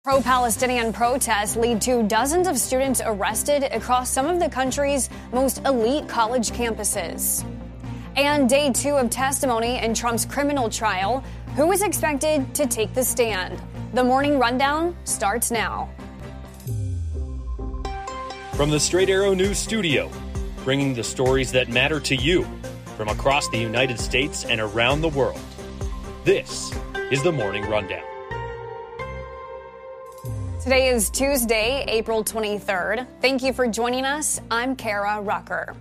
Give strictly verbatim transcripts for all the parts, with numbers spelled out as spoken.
Pro-Palestinian protests lead to dozens of students arrested across some of the country's most elite college campuses. And day two of testimony in Trump's criminal trial. Who is expected to take the stand? The Morning Rundown starts now. From the Straight Arrow News Studio, bringing the stories that matter to you from across the United States and around the world. This is the Morning Rundown. Today is Tuesday, April twenty-third. Thank you for joining us. I'm Kara Rucker.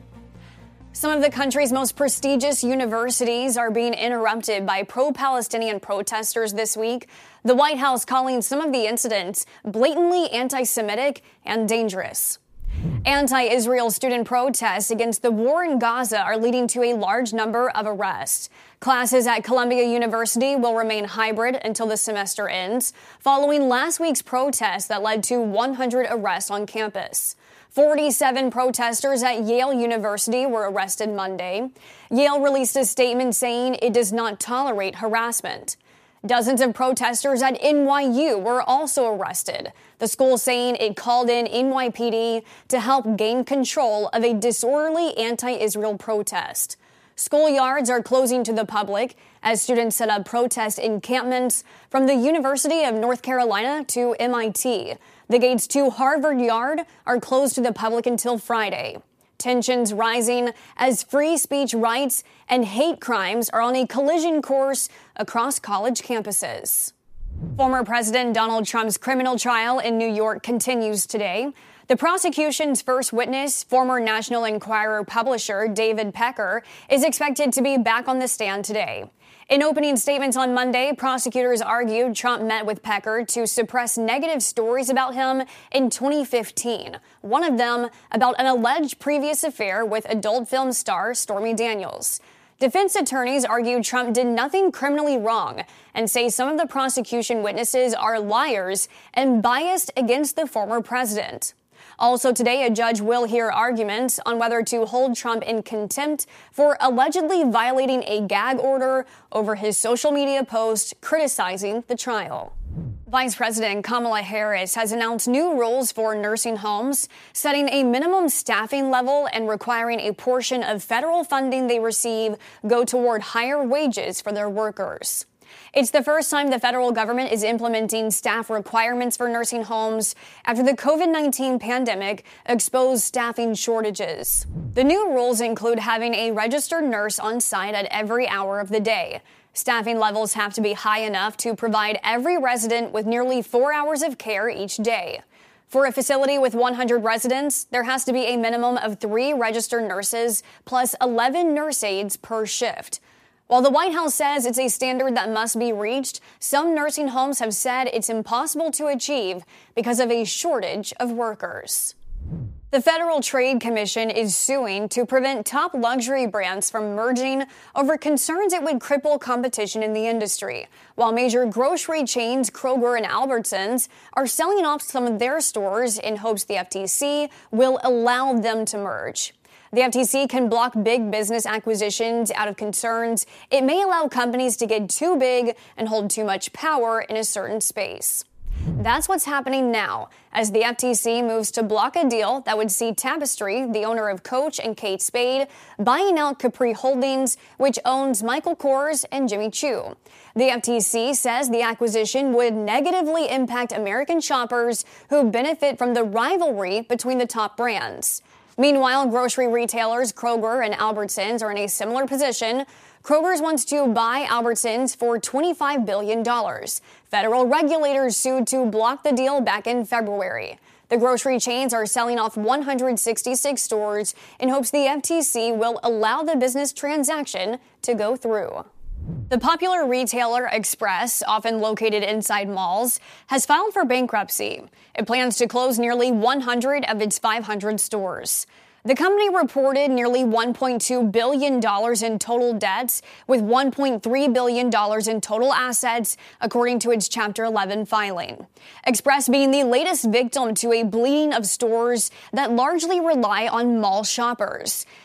Some of the country's most prestigious universities are being interrupted by pro-Palestinian protesters this week. The White House calling some of the incidents blatantly anti-Semitic and dangerous. Anti-Israel student protests against the war in Gaza are leading to a large number of arrests. Classes at Columbia University will remain hybrid until the semester ends, following last week's protests that led to one hundred arrests on campus. forty-seven protesters at Yale University were arrested Monday. Yale released a statement saying it does not tolerate harassment. Dozens of protesters at N Y U were also arrested, the school saying it called in N Y P D to help gain control of a disorderly anti-Israel protest. Schoolyards are closing to the public as students set up protest encampments from the University of North Carolina to M I T. The gates to Harvard Yard are closed to the public until Friday. Tensions rising as free speech rights and hate crimes are on a collision course across college campuses. Former President Donald Trump's criminal trial in New York continues today. The prosecution's first witness, former National Enquirer publisher David Pecker, is expected to be back on the stand today. In opening statements on Monday, prosecutors argued Trump met with Pecker to suppress negative stories about him in twenty fifteen, one of them about an alleged previous affair with adult film star Stormy Daniels. Defense attorneys argued Trump did nothing criminally wrong and say some of the prosecution witnesses are liars and biased against the former president. Also today, a judge will hear arguments on whether to hold Trump in contempt for allegedly violating a gag order over his social media post criticizing the trial. Vice President Kamala Harris has announced new rules for nursing homes, setting a minimum staffing level and requiring a portion of federal funding they receive go toward higher wages for their workers. It's the first time the federal government is implementing staff requirements for nursing homes after the covid nineteen pandemic exposed staffing shortages. The new rules include having a registered nurse on site at every hour of the day. Staffing levels have to be high enough to provide every resident with nearly four hours of care each day. For a facility with one hundred residents, there has to be a minimum of three registered nurses plus eleven nurse aides per shift. While the White House says it's a standard that must be reached, some nursing homes have said it's impossible to achieve because of a shortage of workers. The Federal Trade Commission is suing to prevent top luxury brands from merging over concerns it would cripple competition in the industry, while major grocery chains Kroger and Albertsons are selling off some of their stores in hopes the F T C will allow them to merge. The F T C can block big business acquisitions out of concerns it may allow companies to get too big and hold too much power in a certain space. That's what's happening now as the F T C moves to block a deal that would see Tapestry, the owner of Coach and Kate Spade, buying out Capri Holdings, which owns Michael Kors and Jimmy Choo. The F T C says the acquisition would negatively impact American shoppers who benefit from the rivalry between the top brands. Meanwhile, grocery retailers Kroger and Albertsons are in a similar position. Kroger's wants to buy Albertsons for twenty-five billion dollars. Federal regulators sued to block the deal back in February. The grocery chains are selling off one hundred sixty-six stores in hopes the F T C will allow the business transaction to go through. The popular retailer Express, often located inside malls, has filed for bankruptcy. It plans to close nearly one hundred of its five hundred stores. The company reported nearly one point two billion dollars in total debts, with one point three billion dollars in total assets, according to its Chapter eleven filing. Express being the latest victim to a bleeding of stores that largely rely on mall shoppers.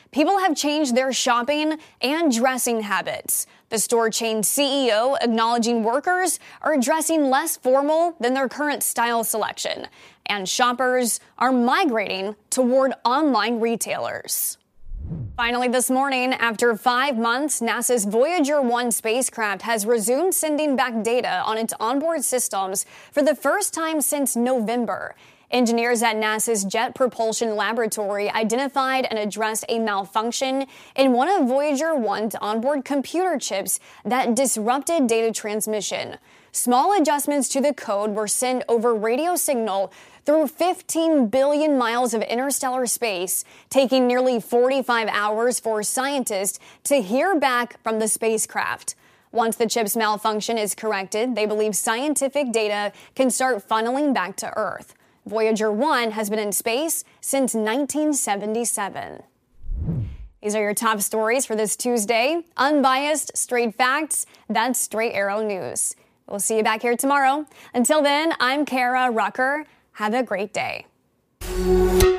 people have changed their shopping and dressing habits. The store chain's C E O acknowledging workers are dressing less formal than their current style selection, and shoppers are migrating toward online retailers. Finally this morning, after five months, NASA's Voyager one spacecraft has resumed sending back data on its onboard systems for the first time since November. Engineers at NASA's Jet Propulsion Laboratory identified and addressed a malfunction in one of Voyager one's onboard computer chips that disrupted data transmission. Small adjustments to the code were sent over radio signal through fifteen billion miles of interstellar space, taking nearly forty-five hours for scientists to hear back from the spacecraft. Once the chip's malfunction is corrected, they believe scientific data can start funneling back to Earth. Voyager one has been in space since nineteen seventy-seven. These are your top stories for this Tuesday. Unbiased, straight facts. That's Straight Arrow News. We'll see you back here tomorrow. Until then, I'm Kara Rucker. Have a great day.